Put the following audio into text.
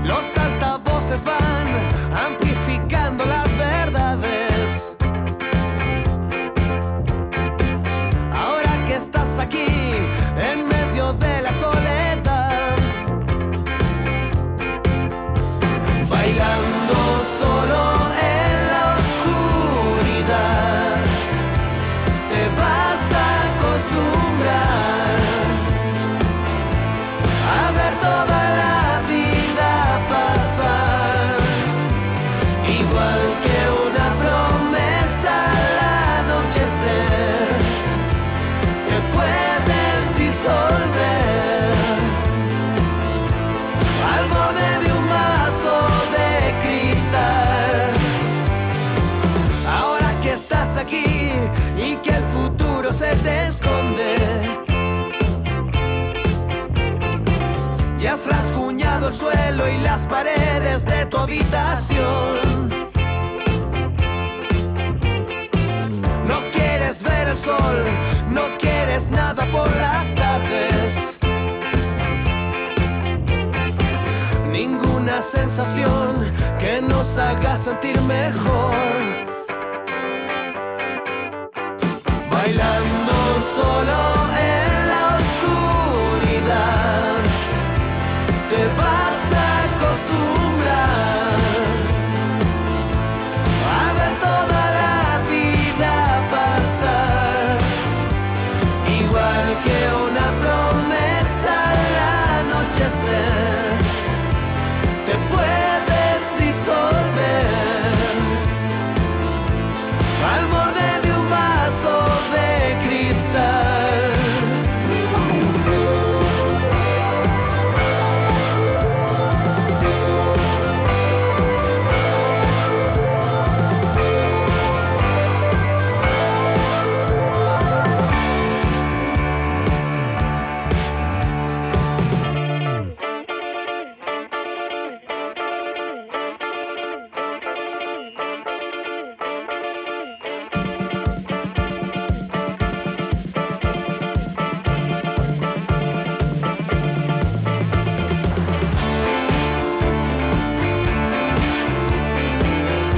Los altavoces van amplificando las verdades. Ahora que estás aquí, en medio de la soledad, bailando solo en la oscuridad, te vas a acostumbrar a ver toda la vida pasar, igual que una promesa al anochecer, se pueden disolver al borde de un vaso de cristal. Ahora que estás aquí y que el futuro se te esconde, y has rasguñado el suelo y las paredes de tu habitación. No quieres ver el sol, no quieres nada por las tardes. Ninguna sensación que nos haga sentir mejor.